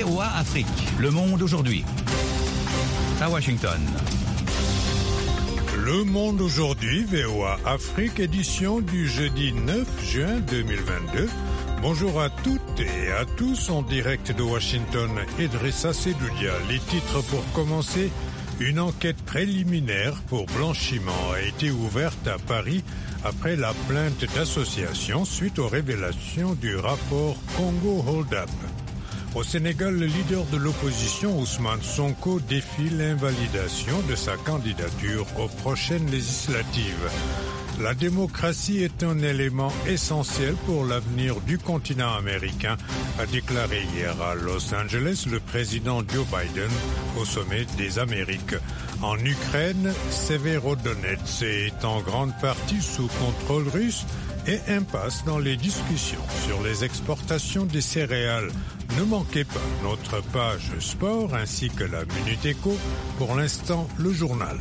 VOA Afrique, le monde aujourd'hui. À Washington. Le monde aujourd'hui, VOA Afrique, édition du jeudi 9 juin 2022. Bonjour à toutes et à tous en direct de Washington. Idrissa Sedoudia, les titres pour commencer. Une enquête préliminaire pour blanchiment a été ouverte à Paris après la plainte d'association suite aux révélations du rapport Congo Hold Up. Au Sénégal, le leader de l'opposition, Ousmane Sonko, défie l'invalidation de sa candidature aux prochaines législatives. La démocratie est un élément essentiel pour l'avenir du continent américain, a déclaré hier à Los Angeles le président Joe Biden au sommet des Amériques. En Ukraine, Severodonetsk est en grande partie sous contrôle russe et impasse dans les discussions sur les exportations des céréales. Ne manquez pas notre page sport ainsi que la Minute Éco. Pour l'instant, le journal.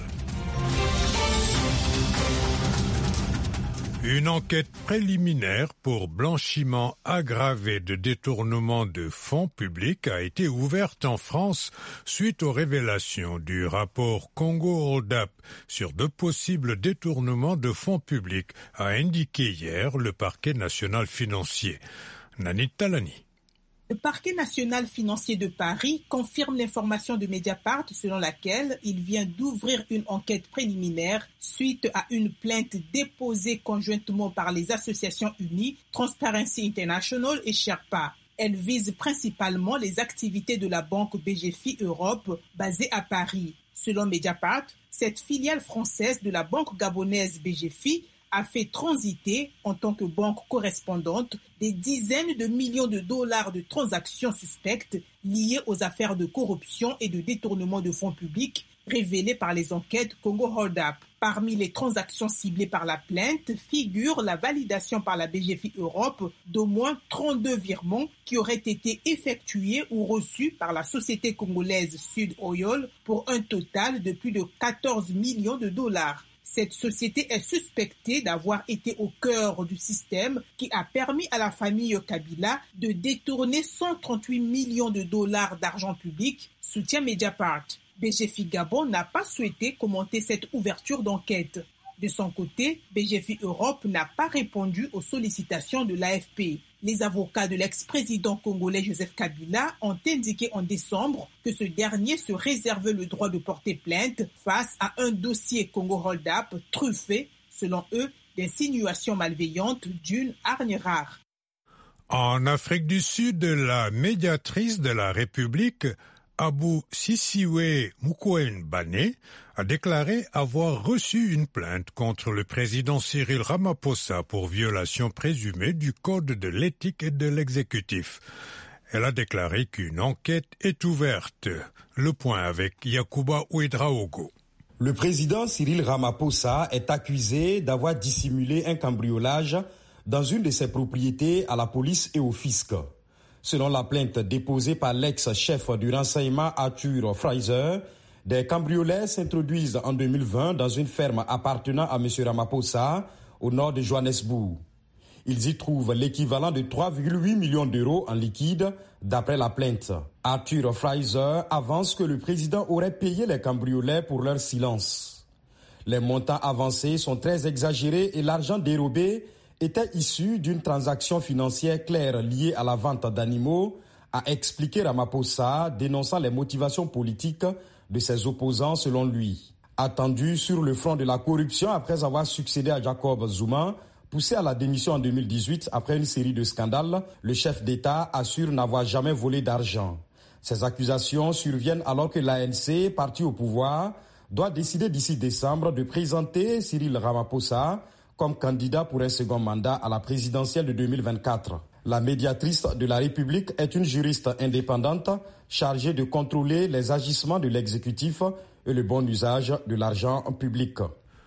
Une enquête préliminaire pour blanchiment aggravé de détournement de fonds publics a été ouverte en France suite aux révélations du rapport Congo Hold Up sur de possibles détournements de fonds publics, a indiqué hier le parquet national financier. Nanit Talani. Le parquet national financier de Paris confirme l'information de Mediapart selon laquelle il vient d'ouvrir une enquête préliminaire suite à une plainte déposée conjointement par les associations unies Transparency International et Sherpa. Elle vise principalement les activités de la banque BGFI Europe basée à Paris. Selon Mediapart, cette filiale française de la banque gabonaise BGFI a fait transiter, en tant que banque correspondante, des dizaines de millions de dollars de transactions suspectes liées aux affaires de corruption et de détournement de fonds publics révélées par les enquêtes Congo Hold Up. Parmi les transactions ciblées par la plainte figure la validation par la BGFI Europe d'au moins 32 virements qui auraient été effectués ou reçus par la société congolaise Sud Oil pour un total de plus de 14 millions de dollars. Cette société est suspectée d'avoir été au cœur du système qui a permis à la famille Kabila de détourner 138 millions de dollars d'argent public, soutient Mediapart. BGFI Gabon n'a pas souhaité commenter cette ouverture d'enquête. De son côté, BGFI Europe n'a pas répondu aux sollicitations de l'AFP. Les avocats de l'ex-président congolais Joseph Kabila ont indiqué en décembre que ce dernier se réservait le droit de porter plainte face à un dossier Congo Hold Up truffé, selon eux, d'insinuations malveillantes d'une hargne rare. En Afrique du Sud, la médiatrice de la République, Abou Sisiwe Mukwege a déclaré avoir reçu une plainte contre le président Cyril Ramaphosa pour violation présumée du code de l'éthique et de l'exécutif. Elle a déclaré qu'une enquête est ouverte. Le point avec Yacouba Ouedraogo. Le président Cyril Ramaphosa est accusé d'avoir dissimulé un cambriolage dans une de ses propriétés à la police et au fisc. Selon la plainte déposée par l'ex-chef du renseignement Arthur Fraser, des cambrioleurs s'introduisent en 2020 dans une ferme appartenant à M. Ramaphosa au nord de Johannesburg. Ils y trouvent l'équivalent de 3,8 millions d'euros en liquide d'après la plainte. Arthur Fraser avance que le président aurait payé les cambrioleurs pour leur silence. Les montants avancés sont très exagérés et l'argent dérobé était issu d'une transaction financière claire liée à la vente d'animaux, a expliqué Ramaphosa, dénonçant les motivations politiques de ses opposants selon lui. Attendu sur le front de la corruption après avoir succédé à Jacob Zuma, poussé à la démission en 2018 après une série de scandales, le chef d'État assure n'avoir jamais volé d'argent. Ces accusations surviennent alors que l'ANC, parti au pouvoir, doit décider d'ici décembre de présenter Cyril Ramaphosa comme candidat pour un second mandat à la présidentielle de 2024. La médiatrice de la République est une juriste indépendante chargée de contrôler les agissements de l'exécutif et le bon usage de l'argent public.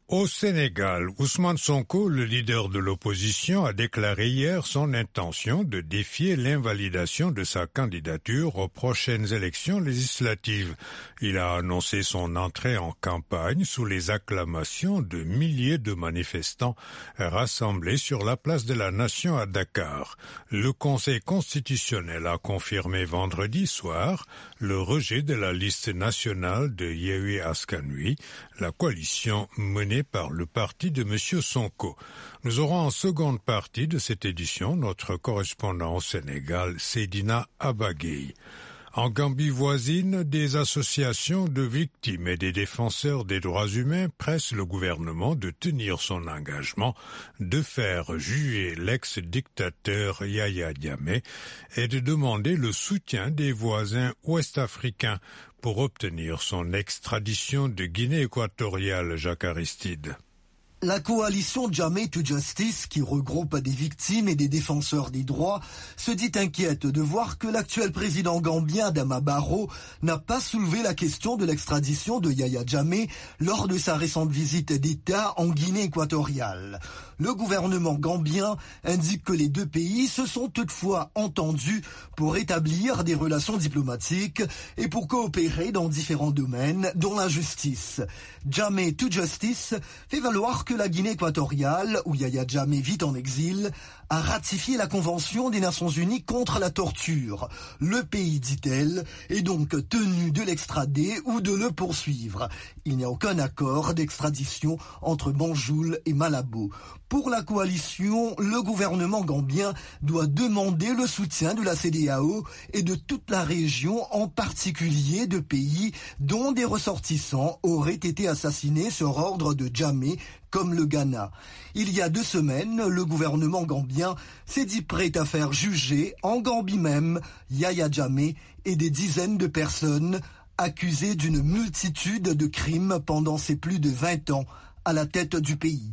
Au Sénégal, Ousmane Sonko, le leader de l'opposition, a déclaré hier son intention de défier l'invalidation de sa candidature aux prochaines élections législatives. Il a annoncé son entrée en campagne sous les acclamations de milliers de manifestants rassemblés sur la place de la Nation à Dakar. Le Conseil constitutionnel a confirmé vendredi soir le rejet de la liste nationale de Yewwi Askan Wi, la coalition menée par le parti de M. Sonko. Nous aurons en seconde partie de cette édition notre correspondant au Sénégal, Seydina Abagay. En Gambie voisine, des associations de victimes et des défenseurs des droits humains pressent le gouvernement de tenir son engagement de faire juger l'ex-dictateur Yaya Jammeh et de demander le soutien des voisins ouest-africains pour obtenir son extradition de Guinée équatoriale, Jacques Aristide. La coalition Jammeh to Justice, qui regroupe des victimes et des défenseurs des droits, se dit inquiète de voir que l'actuel président gambien Adama Barrow n'a pas soulevé la question de l'extradition de Yaya Jammeh lors de sa récente visite d'État en Guinée équatoriale. Le gouvernement gambien indique que les deux pays se sont toutefois entendus pour établir des relations diplomatiques et pour coopérer dans différents domaines, dont la justice. Jammeh to Justice fait valoir que la Guinée équatoriale, où Yaya Jammeh vit en exil, a ratifié la Convention des Nations Unies contre la torture. Le pays, dit-elle, est donc tenu de l'extrader ou de le poursuivre. Il n'y a aucun accord d'extradition entre Banjul et Malabo. Pour la coalition, le gouvernement gambien doit demander le soutien de la CEDEAO et de toute la région, en particulier de pays dont des ressortissants auraient été assassinés sur ordre de Jammeh, comme le Ghana. Il y a 2 semaines, le gouvernement gambien s'est dit prêt à faire juger, en Gambie même, Yaya Jammeh et des dizaines de personnes accusées d'une multitude de crimes pendant ces plus de 20 ans à la tête du pays.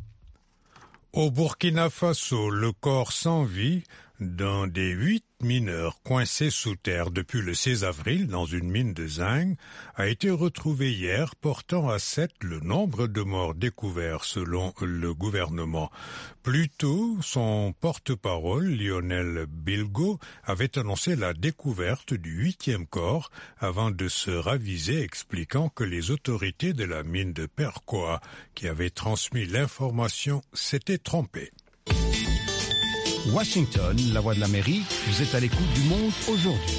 Au Burkina Faso, le corps sans vie d'un des 8 mineurs coincés sous terre depuis le 16 avril dans une mine de zinc a été retrouvé hier, portant à 7 le nombre de morts découverts selon le gouvernement. Plus tôt, son porte-parole, Lionel Bilgo, avait annoncé la découverte du 8e corps avant de se raviser, expliquant que les autorités de la mine de Perkoa, qui avaient transmis l'information, s'étaient trompées. Washington, la voix de l'Amérique, vous êtes à l'écoute du monde aujourd'hui.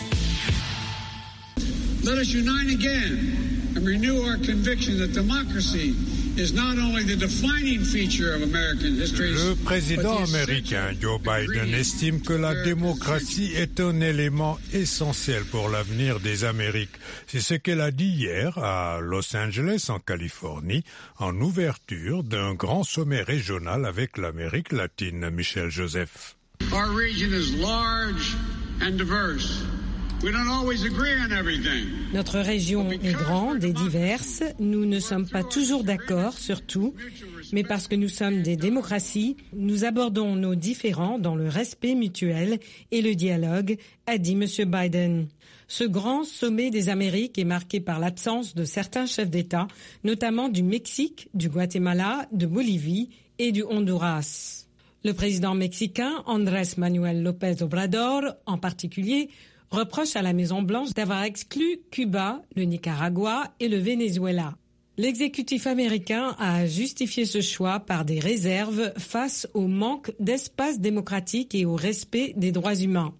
Let us unite again and renew our conviction that democracy is not only the defining feature of American history. Le président américain Joe Biden estime que la démocratie est un élément essentiel pour l'avenir des Amériques. C'est ce qu'elle a dit hier à Los Angeles, en Californie, en ouverture d'un grand sommet régional avec l'Amérique latine. Michel Joseph. Our region is large and diverse. We don't always agree on everything. Notre région est grande et diverse. Nous ne sommes pas toujours d'accord sur tout, mais parce que nous sommes des démocraties, nous abordons nos différends dans le respect mutuel et le dialogue, a dit M. Biden. Ce grand sommet des Amériques est marqué par l'absence de certains chefs d'État, notamment du Mexique, du Guatemala, de Bolivie et du Honduras. Le président mexicain Andrés Manuel López Obrador, en particulier, reproche à la Maison-Blanche d'avoir exclu Cuba, le Nicaragua et le Venezuela. L'exécutif américain a justifié ce choix par des réserves face au manque d'espace démocratique et au respect des droits humains.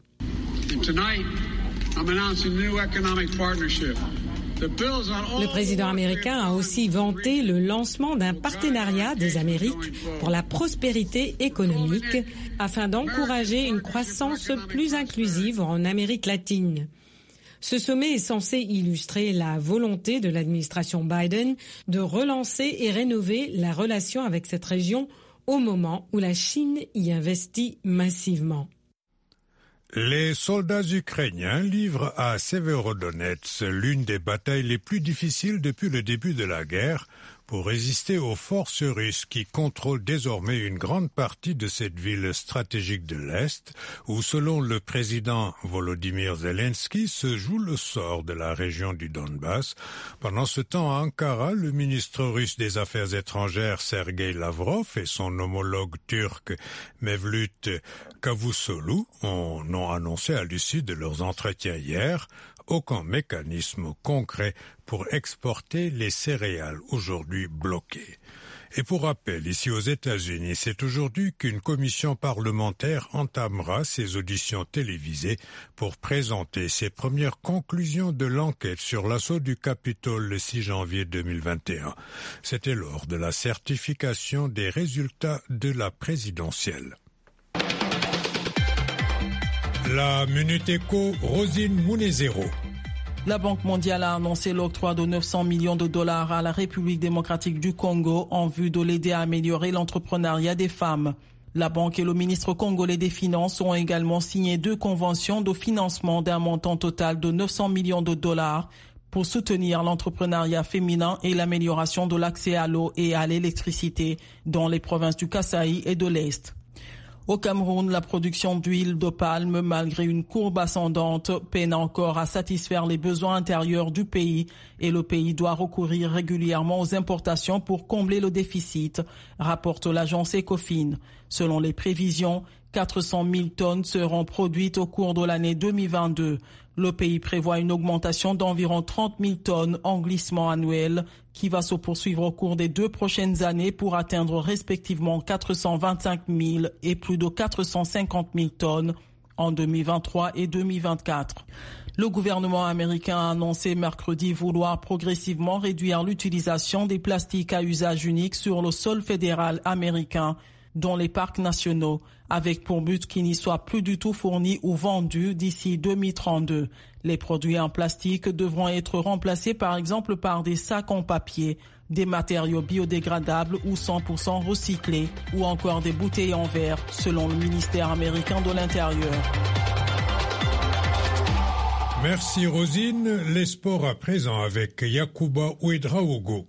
Le président américain a aussi vanté le lancement d'un partenariat des Amériques pour la prospérité économique afin d'encourager une croissance plus inclusive en Amérique latine. Ce sommet est censé illustrer la volonté de l'administration Biden de relancer et rénover la relation avec cette région au moment où la Chine y investit massivement. Les soldats ukrainiens livrent à Severodonetsk l'une des batailles les plus difficiles depuis le début de la guerre pour résister aux forces russes qui contrôlent désormais une grande partie de cette ville stratégique de l'Est, où selon le président Volodymyr Zelensky se joue le sort de la région du Donbass. Pendant ce temps, à Ankara, le ministre russe des Affaires étrangères Sergei Lavrov et son homologue turc Mevlut Cavusoglu ont annoncé à l'issue de leurs entretiens hier aucun mécanisme concret pour exporter les céréales aujourd'hui bloquées. Et pour rappel, ici aux États-Unis, c'est aujourd'hui qu'une commission parlementaire entamera ses auditions télévisées pour présenter ses premières conclusions de l'enquête sur l'assaut du Capitole le 6 janvier 2021. C'était lors de la certification des résultats de la présidentielle. La Minute Éco, Rosine Munezero. La Banque mondiale a annoncé l'octroi de 900 millions de dollars à la République démocratique du Congo en vue de l'aider à améliorer l'entrepreneuriat des femmes. La Banque et le ministre congolais des Finances ont également signé 2 conventions de financement d'un montant total de 900 millions de dollars pour soutenir l'entrepreneuriat féminin et l'amélioration de l'accès à l'eau et à l'électricité dans les provinces du Kasaï et de l'Est. Au Cameroun, la production d'huile de palme, malgré une courbe ascendante, peine encore à satisfaire les besoins intérieurs du pays et le pays doit recourir régulièrement aux importations pour combler le déficit, rapporte l'agence Ecofin. Selon les prévisions, 400 000 tonnes seront produites au cours de l'année 2022. Le pays prévoit une augmentation d'environ 30 000 tonnes en glissement annuel qui va se poursuivre au cours des 2 prochaines années pour atteindre respectivement 425 000 et plus de 450 000 tonnes en 2023 et 2024. Le gouvernement américain a annoncé mercredi vouloir progressivement réduire l'utilisation des plastiques à usage unique sur le sol fédéral américain dans les parcs nationaux, avec pour but qu'ils n'y soient plus du tout fournis ou vendus d'ici 2032. Les produits en plastique devront être remplacés par exemple par des sacs en papier, des matériaux biodégradables ou 100% recyclés, ou encore des bouteilles en verre, selon le ministère américain de l'Intérieur. Merci Rosine. Les sports à présent avec Yacouba Ouedraogo.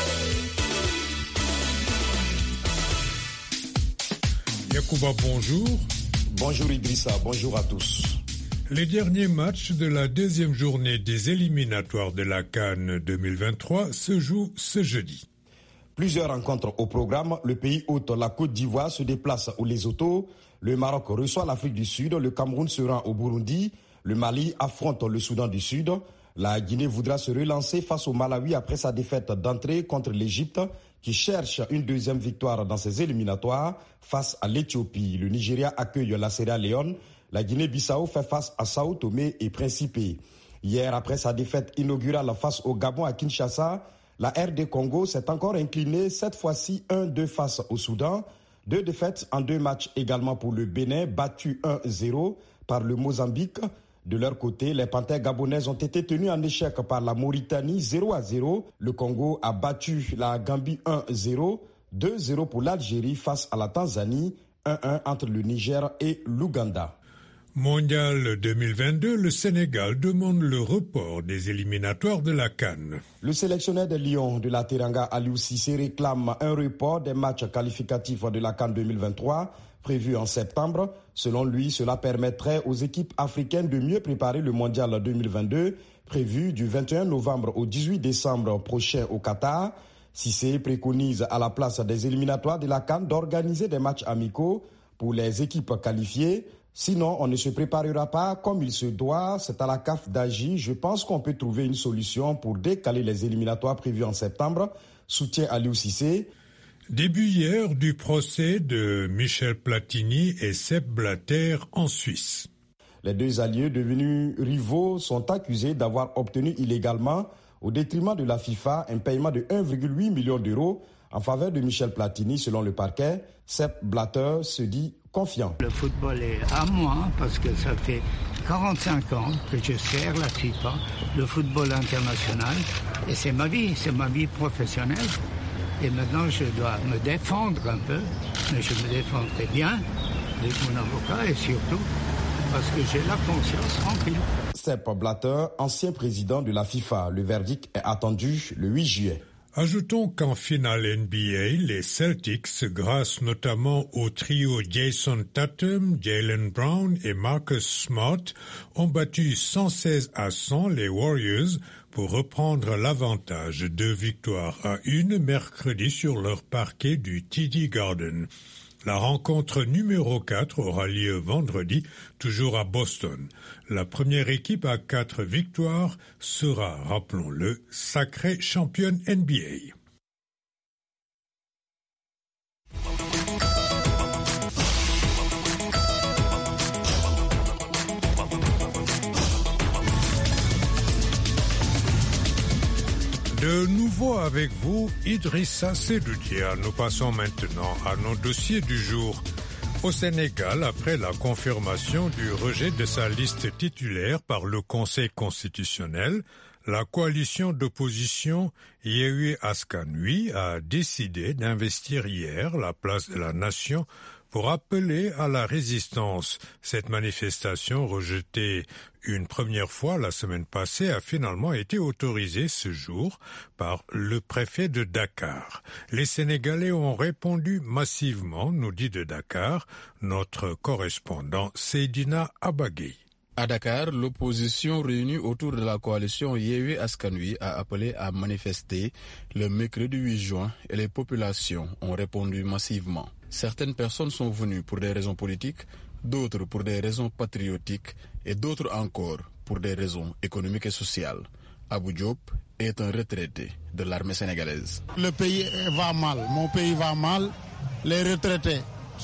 Yacouba, bonjour. Bonjour Idrissa, bonjour à tous. Les derniers matchs de la 2e journée des éliminatoires de la CAN 2023 se jouent ce jeudi. Plusieurs rencontres au programme. Le pays hôte, la Côte d'Ivoire, se déplace au Lesotho. Le Maroc reçoit l'Afrique du Sud. Le Cameroun se rend au Burundi. Le Mali affronte le Soudan du Sud. La Guinée voudra se relancer face au Malawi après sa défaite d'entrée contre l'Égypte, qui cherche une 2e victoire dans ses éliminatoires face à l'Éthiopie. Le Nigeria accueille la Sierra Leone. La Guinée-Bissau fait face à Sao Tomé et Principe. Hier, après sa défaite inaugurale face au Gabon à Kinshasa, la RD Congo s'est encore inclinée, cette fois-ci 1-2 face au Soudan. 2 défaites en 2 matchs également pour le Bénin, battu 1-0 par le Mozambique. De leur côté, les Panthères gabonaises ont été tenues en échec par la Mauritanie 0-0. Le Congo a battu la Gambie 1-0, 2-0 pour l'Algérie face à la Tanzanie, 1-1 entre le Niger et l'Ouganda. Mondial 2022, le Sénégal demande le report des éliminatoires de la CAN. Le sélectionneur de Lyon de la Teranga, Aliou Cissé, réclame un report des matchs qualificatifs de la CAN 2023 prévu en septembre. Selon lui, cela permettrait aux équipes africaines de mieux préparer le Mondial 2022, prévu du 21 novembre au 18 décembre prochain au Qatar. Cissé préconise à la place des éliminatoires de la CAN d'organiser des matchs amicaux pour les équipes qualifiées. Sinon, on ne se préparera pas comme il se doit. C'est à la CAF d'agir. Je pense qu'on peut trouver une solution pour décaler les éliminatoires prévus en septembre. Soutient Aliou Cissé. Début hier du procès de Michel Platini et Sepp Blatter en Suisse. Les 2 alliés devenus rivaux sont accusés d'avoir obtenu illégalement, au détriment de la FIFA, un paiement de 1,8 million d'euros en faveur de Michel Platini. Selon le parquet, Sepp Blatter se dit confiant. Le football est à moi parce que ça fait 45 ans que je sers la FIFA, le football international, et c'est ma vie professionnelle. Et maintenant, je dois me défendre un peu, mais je me défendrai bien avec mon avocat et surtout parce que j'ai la conscience tranquille. Sepp Blatter, ancien président de la FIFA. Le verdict est attendu le 8 juillet. Ajoutons qu'en finale NBA, les Celtics, grâce notamment au trio Jason Tatum, Jaylen Brown et Marcus Smart, ont battu 116-100 les Warriors pour reprendre l'avantage de 2-1 mercredi sur leur parquet du TD Garden. La rencontre numéro 4 aura lieu vendredi, toujours à Boston. La première équipe à 4 victoires sera, rappelons-le, sacrée championne NBA. De nouveau avec vous, Idrissa Seloudia. Nous passons maintenant à nos dossiers du jour. Au Sénégal, après la confirmation du rejet de sa liste titulaire par le Conseil constitutionnel, la coalition d'opposition Yewwi Askan Wi a décidé d'investir hier la place de la Nation pour appeler à la résistance. Cette manifestation, rejetée une première fois la semaine passée, a finalement été autorisée ce jour par le préfet de Dakar. Les Sénégalais ont répondu massivement, nous dit de Dakar notre correspondant Seydina Abagui. À Dakar, l'opposition réunie autour de la coalition Yewwi Askan Wi a appelé à manifester le mercredi 8 juin et les populations ont répondu massivement. Certaines personnes sont venues pour des raisons politiques, d'autres pour des raisons patriotiques et d'autres encore pour des raisons économiques et sociales. Abou Diop est un retraité de l'armée sénégalaise. Le pays va mal, mon pays va mal, les retraités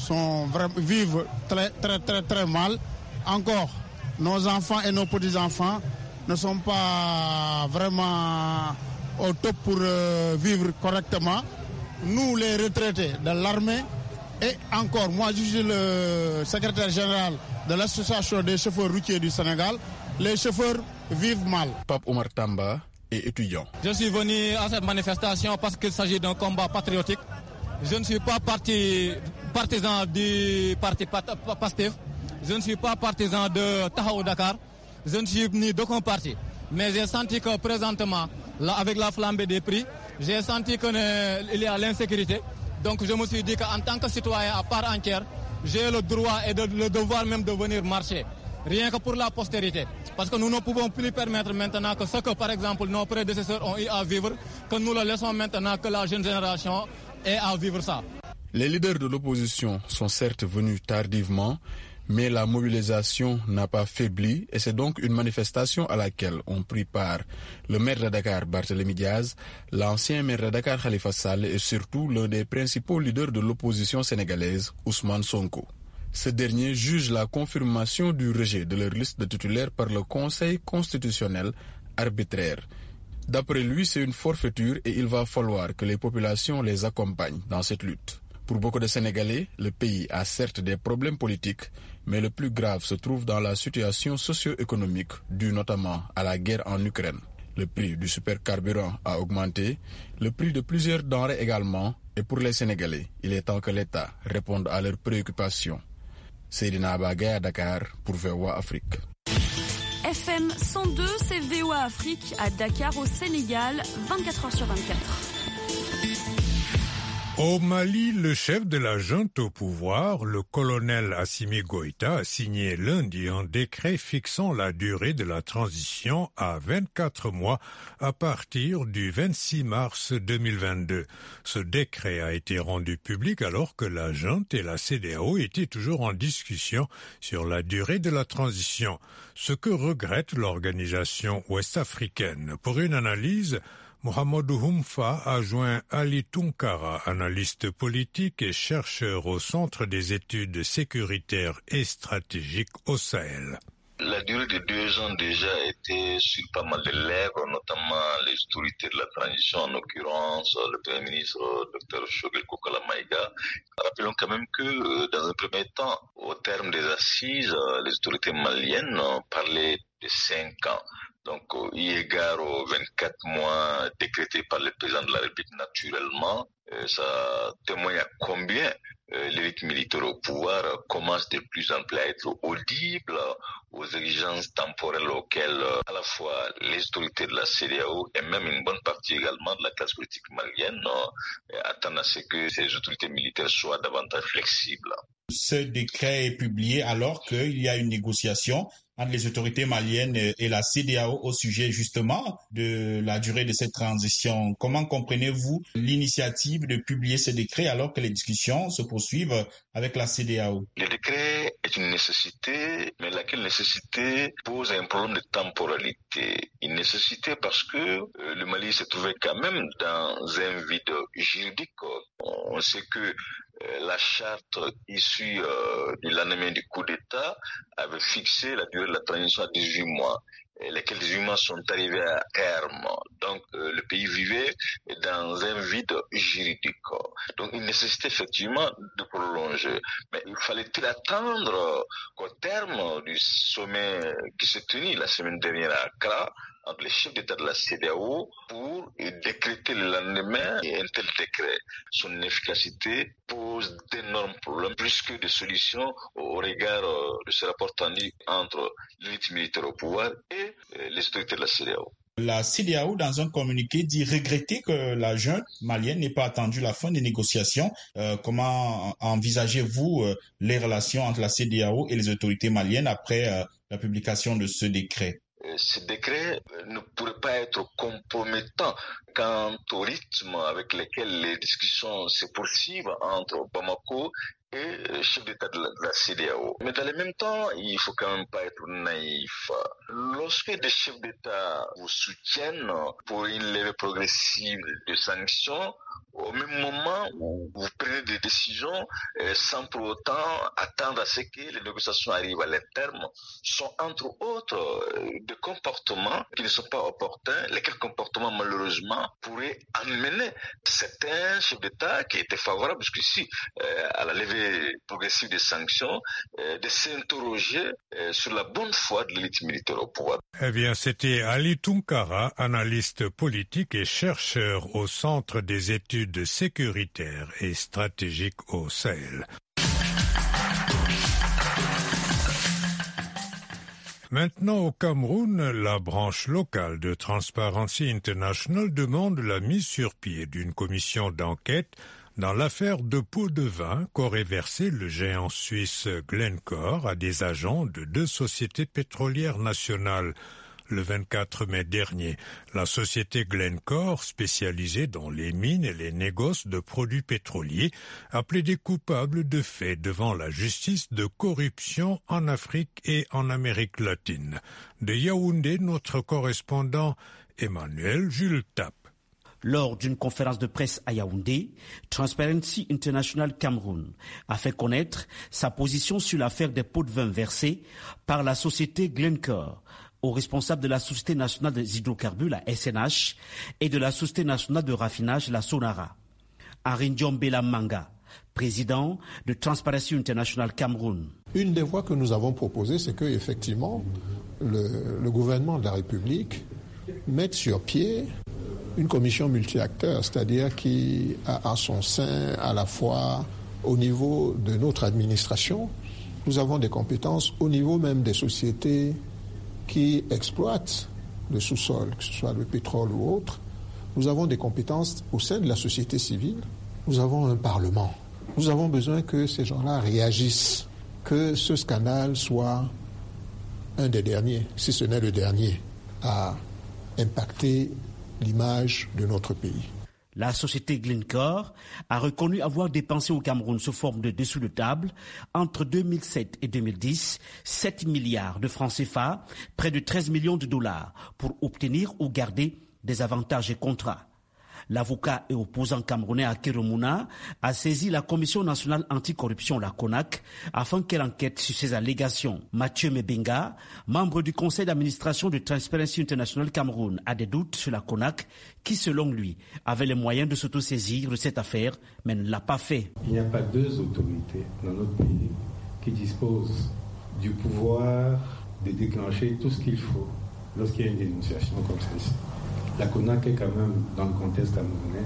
vivent très mal. Encore, nos enfants et nos petits-enfants ne sont pas vraiment au top pour vivre correctement. Nous, les retraités de l'armée, et encore, moi je suis le secrétaire général de l'association des chauffeurs routiers du Sénégal, les chauffeurs vivent mal. Pape Omar Tamba est étudiant. Je suis venu à cette manifestation parce qu'il s'agit d'un combat patriotique. Je ne suis pas partisan du parti PASTEF. Je ne suis pas partisan de Tahaou Dakar. Je ne suis ni d'aucun parti. Mais j'ai senti que présentement, là, avec la flambée des prix, j'ai senti qu'il y a l'insécurité. Donc je me suis dit qu'en tant que citoyen à part entière, j'ai le droit et le devoir même de venir marcher. Rien que pour la postérité. Parce que nous ne pouvons plus permettre maintenant que ce que par exemple nos prédécesseurs ont eu à vivre, que nous le laissons maintenant que la jeune génération ait à vivre ça. Les leaders de l'opposition sont certes venus tardivement, mais la mobilisation n'a pas faibli et c'est donc une manifestation à laquelle ont pris part le maire de Dakar Barthélémy Diaz, l'ancien maire de Dakar Khalifa Sall et surtout l'un des principaux leaders de l'opposition sénégalaise, Ousmane Sonko. Ce dernier juge la confirmation du rejet de leur liste de titulaires par le Conseil constitutionnel arbitraire. D'après lui, c'est une forfaiture et il va falloir que les populations les accompagnent dans cette lutte. Pour beaucoup de Sénégalais, le pays a certes des problèmes politiques, mais le plus grave se trouve dans la situation socio-économique due notamment à la guerre en Ukraine. Le prix du supercarburant a augmenté, le prix de plusieurs denrées également, et pour les Sénégalais, il est temps que l'État réponde à leurs préoccupations. Seydina Abagui à Dakar pour VOA Afrique. FM 102, c'est VOA Afrique à Dakar au Sénégal, 24h/24. Au Mali, le chef de la junte au pouvoir, le colonel Assimi Goïta, a signé lundi un décret fixant la durée de la transition à 24 mois à partir du 26 mars 2022. Ce décret a été rendu public alors que la junte et la CEDEAO étaient toujours en discussion sur la durée de la transition, ce que regrette l'organisation ouest-africaine. Pour une analyse, Mohamedou Houmfa a joint Ali Tunkara, analyste politique et chercheur au Centre des études sécuritaires et stratégiques au Sahel. La durée de 2 ans déjà était sur pas mal de lèvres, notamment les autorités de la transition, en l'occurrence le Premier ministre Dr Shogel Kokala Maïga. Rappelons quand même que dans un premier temps, au terme des assises, les autorités maliennes parlaient de 5 ans. Donc, eu égard aux 24 mois décrétés par le président de la République, naturellement, ça témoigne à combien l'élite militaire au pouvoir commence de plus en plus à être audible aux exigences temporelles auxquelles à la fois les autorités de la CEDEAO et même une bonne partie également de la classe politique malienne attendent à ce que ces autorités militaires soient davantage flexibles. Ce décret est publié alors qu'il y a une négociation entre les autorités maliennes et la CEDEAO au sujet justement de la durée de cette transition. Comment comprenez-vous l'initiative de publier ce décret alors que les discussions se poursuivent avec la CEDEAO? Le décret est une nécessité, mais laquelle nécessité pose un problème de temporalité. Une nécessité parce que le Mali se trouvait quand même dans un vide juridique. On sait que la charte issue du lendemain du coup d'État avait fixé la durée de la transition à 18 mois. Lesquels 18 mois sont arrivés à terme. Donc, le pays vivait dans un vide juridique. Donc, il nécessitait effectivement de prolonger. Mais il fallait-il attendre qu'au terme du sommet qui s'est tenu la semaine dernière à Accra, entre les chefs d'État de la CEDEAO pour décréter le lendemain un tel décret. Son efficacité pose d'énormes problèmes, plus que des solutions au regard de ce rapport tendu entre l'élite militaire au pouvoir et les autorités de la CEDEAO. La CEDEAO, dans un communiqué, dit regretter que la junte malienne n'ait pas attendu la fin des négociations. Comment envisagez-vous les relations entre la CEDEAO et les autorités maliennes après la publication de ce décret? Ce décret ne pourrait pas être compromettant quant au rythme avec lequel les discussions se poursuivent entre Bamako et le chef d'État de la CEDEAO. Mais dans le même temps, il faut quand même pas être naïf. Lorsque des chefs d'État vous soutiennent pour une levée progressive de sanctions, au même moment où vous prenez des décisions sans pour autant attendre à ce que les négociations arrivent à leur terme, sont entre autres des comportements qui ne sont pas opportuns, lesquels comportements malheureusement pourraient amener certains chefs d'État qui étaient favorables jusqu'ici à la levée progressive des sanctions de s'interroger sur la bonne foi de l'élite militaire au pouvoir. Eh bien, c'était Ali Tunkara, analyste politique et chercheur au Centre des études sécuritaires et stratégiques au Sahel. Maintenant, au Cameroun, la branche locale de Transparency International demande la mise sur pied d'une commission d'enquête dans l'affaire de pots de vin qu'aurait versé le géant suisse Glencore à des agents de 2 sociétés pétrolières nationales. Le 24 mai dernier, la société Glencore, spécialisée dans les mines et les négoces de produits pétroliers, a plaidé coupable de faits devant la justice de corruption en Afrique et en Amérique latine. De Yaoundé, notre correspondant Emmanuel Jules Tap. Lors d'une conférence de presse à Yaoundé, Transparency International Cameroun a fait connaître sa position sur l'affaire des pots de vin versés par la société Glencore aux responsables de la Société nationale des hydrocarbures, la SNH, et de la Société nationale de raffinage, la Sonara. Henri Ndiombela Manga, président de Transparency International Cameroun. Une des voies que nous avons proposées, c'est que effectivement le gouvernement de la République mette sur pied une commission multi-acteurs, c'est-à-dire qui a en son sein à la fois au niveau de notre administration, nous avons des compétences au niveau même des sociétés qui exploitent le sous-sol, que ce soit le pétrole ou autre. Nous avons des compétences au sein de la société civile. Nous avons un parlement. Nous avons besoin que ces gens-là réagissent, que ce scandale soit un des derniers, si ce n'est le dernier, à impacter l'image de notre pays. La société Glencore a reconnu avoir dépensé au Cameroun sous forme de dessous de table, entre 2007 et 2010, 7 milliards de francs CFA, près de 13 millions de dollars, pour obtenir ou garder des avantages et contrats. L'avocat et opposant camerounais Akeromouna Mouna a saisi la Commission nationale anticorruption, la CONAC, afin qu'elle enquête sur ces allégations. Mathieu Mebenga, membre du conseil d'administration de Transparency International Cameroun, a des doutes sur la CONAC, qui selon lui avait les moyens de s'autosaisir de cette affaire, mais ne l'a pas fait. Il n'y a pas 2 autorités dans notre pays qui disposent du pouvoir de déclencher tout ce qu'il faut lorsqu'il y a une dénonciation comme celle-ci. La CONAC est quand même, dans le contexte camerounais,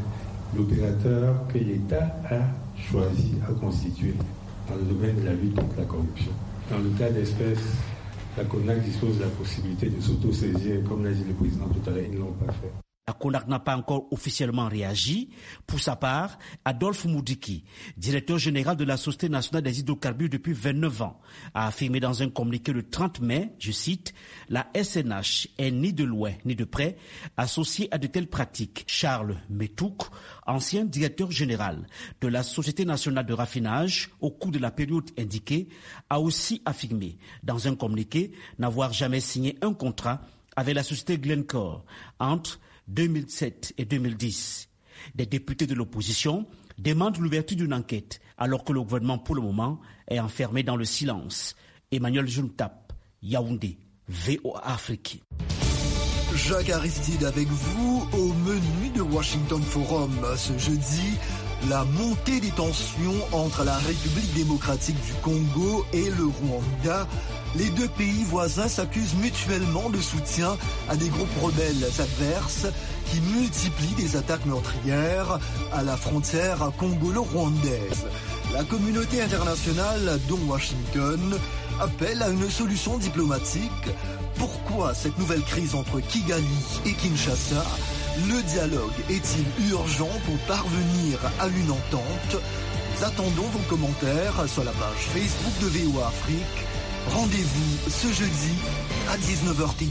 l'opérateur que l'État a choisi à constituer dans le domaine de la lutte contre la corruption. Dans le cas d'espèce, la CONAC dispose de la possibilité de s'auto-saisir, comme l'a dit le président tout à l'heure, ils ne l'ont pas fait. La CONAC n'a pas encore officiellement réagi. Pour sa part, Adolphe Moudiki, directeur général de la Société nationale des hydrocarbures depuis 29 ans, a affirmé dans un communiqué le 30 mai, je cite, « La SNH est ni de loin ni de près associée à de telles pratiques ». Charles Metouk, ancien directeur général de la Société nationale de raffinage au cours de la période indiquée, a aussi affirmé dans un communiqué n'avoir jamais signé un contrat avec la société Glencore entre 2007 et 2010. Des députés de l'opposition demandent l'ouverture d'une enquête alors que le gouvernement pour le moment est enfermé dans le silence. Emmanuel Juntap, Yaoundé, VOA Afrique. Jacques Aristide avec vous au menu de Washington Forum ce jeudi. La montée des tensions entre la République démocratique du Congo et le Rwanda. Les deux pays voisins s'accusent mutuellement de soutien à des groupes rebelles adverses qui multiplient des attaques meurtrières à la frontière congolo-rwandaise. La communauté internationale, dont Washington, appelle à une solution diplomatique. Pourquoi cette nouvelle crise entre Kigali et Kinshasa ? Le dialogue est-il urgent pour parvenir à une entente ? Nous attendons vos commentaires sur la page Facebook de VOA Afrique. Rendez-vous ce jeudi à 19h10.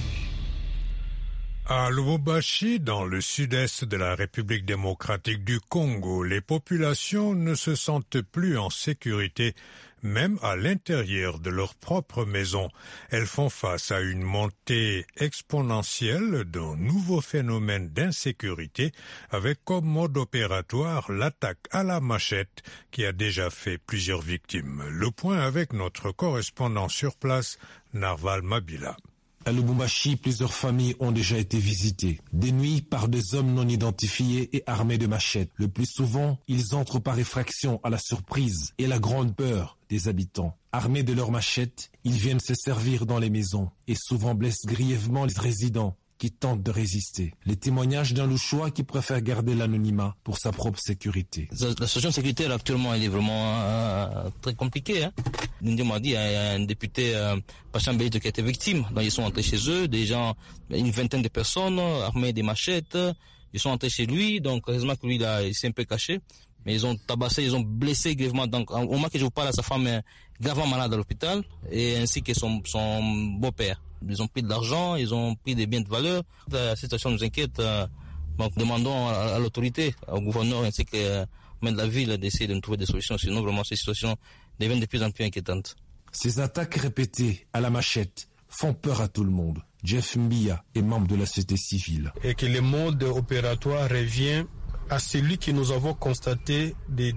À Lubumbashi, dans le sud-est de la République démocratique du Congo, les populations ne se sentent plus en sécurité, même à l'intérieur de leur propre maison. Elles font face à une montée exponentielle d'un nouveau phénomène d'insécurité avec comme mode opératoire l'attaque à la machette qui a déjà fait plusieurs victimes. Le point avec notre correspondant sur place, Narval Mabila. À Lubumbashi, plusieurs familles ont déjà été visitées. Des nuits par des hommes non identifiés et armés de machettes. Le plus souvent, ils entrent par effraction à la surprise et la grande peur des habitants. Armés de leurs machettes, ils viennent se servir dans les maisons et souvent blessent grièvement les résidents qui tentent de résister. Les témoignages d'un Louchois qui préfère garder l'anonymat pour sa propre sécurité. La situation sécuritaire actuellement, elle est vraiment très compliquée. Nindi m'a dit, il y a un député Pachambelito qui a été victime. Donc ils sont entrés chez eux, des gens, une vingtaine de personnes armées des machettes. Ils sont entrés chez lui, donc heureusement que lui il s'est un peu caché. Mais ils ont tabassé, ils ont blessé grièvement. Donc au moment que je vous parle, sa femme est gravement malade à l'hôpital, et ainsi que son beau-père. Ils ont pris de l'argent, ils ont pris des biens de valeur. La situation nous inquiète. Donc demandons à l'autorité, au gouverneur ainsi que même de la ville d'essayer de nous trouver des solutions. Sinon vraiment ces situations deviennent de plus en plus inquiétantes. Ces attaques répétées à la machette font peur à tout le monde. Jeff Mbia est membre de la société civile. Et que le mode opératoire revient à celui que nous avons constaté de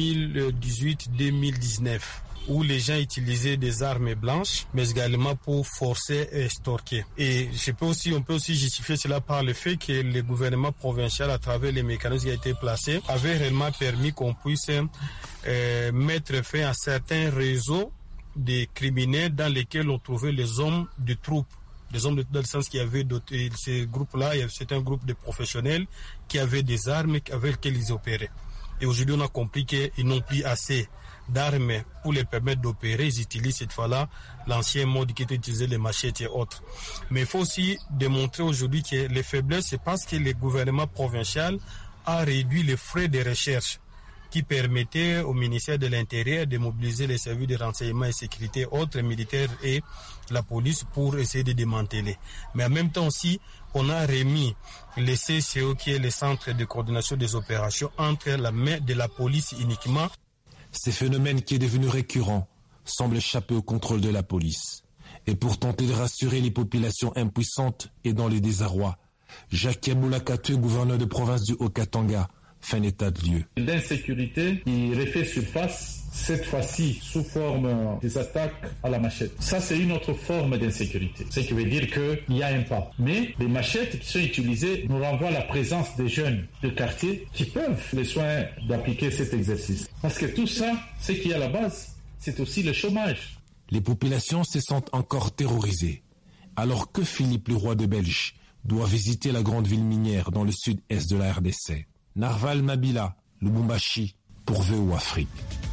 2018-2019. Où les gens utilisaient des armes blanches, mais également pour forcer et extorquer. Et on peut aussi justifier cela par le fait que le gouvernement provincial, à travers les mécanismes qui ont été placés, avait réellement permis qu'on puisse mettre fin à certains réseaux de criminels dans lesquels on trouvait les hommes de troupes. Des hommes dans le sens qu'il y avait ces groupes-là, c'est un groupe de professionnels qui avaient des armes avec lesquelles ils opéraient. Et aujourd'hui, on a compris qu'ils n'ont plus assez d'armes pour les permettre d'opérer. Ils utilisent cette fois-là l'ancien mode qui était utilisé, les machettes et autres. Mais il faut aussi démontrer aujourd'hui que les faiblesses, c'est parce que le gouvernement provincial a réduit les frais de recherche qui permettaient au ministère de l'Intérieur de mobiliser les services de renseignement et sécurité autres, militaires et la police pour essayer de démanteler. Mais en même temps aussi, on a remis le CCO qui est le centre de coordination des opérations entre la main de la police uniquement. Ces phénomènes qui est devenu récurrent semblent échapper au contrôle de la police. Et pour tenter de rassurer les populations impuissantes et dans le désarroi, Jacques Boulakatoué, gouverneur de province du Haut-Katanga, fait un état de lieu. L'insécurité qui refait surface, cette fois-ci sous forme des attaques à la machette. Ça, c'est une autre forme d'insécurité. Ce qui veut dire qu'il y a un pas. Mais les machettes qui sont utilisées nous renvoient à la présence des jeunes de quartier qui peuvent les soins d'appliquer cet exercice. Parce que tout ça, ce qui est à la base, c'est aussi le chômage. Les populations se sentent encore terrorisées. Alors que Philippe, le roi de Belge, doit visiter la grande ville minière dans le sud-est de la RDC. Narval Mabila, Lubumbashi, pour VOA Afrique.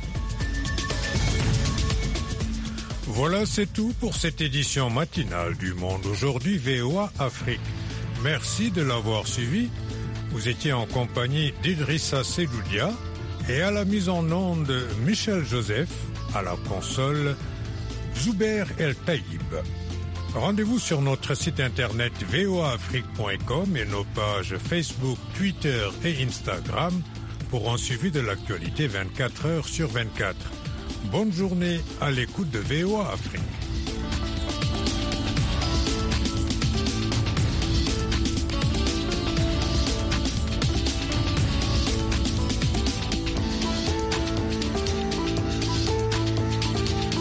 Voilà, c'est tout pour cette édition matinale du Monde Aujourd'hui VOA Afrique. Merci de l'avoir suivi. Vous étiez en compagnie d'Idrissa Sedoudia et à la mise en onde Michel Joseph, à la console Zuber El Taïb. Rendez-vous sur notre site internet voaafrique.com et nos pages Facebook, Twitter et Instagram pour un suivi de l'actualité 24 heures sur 24. Bonne journée à l'écoute de VOA Afrique.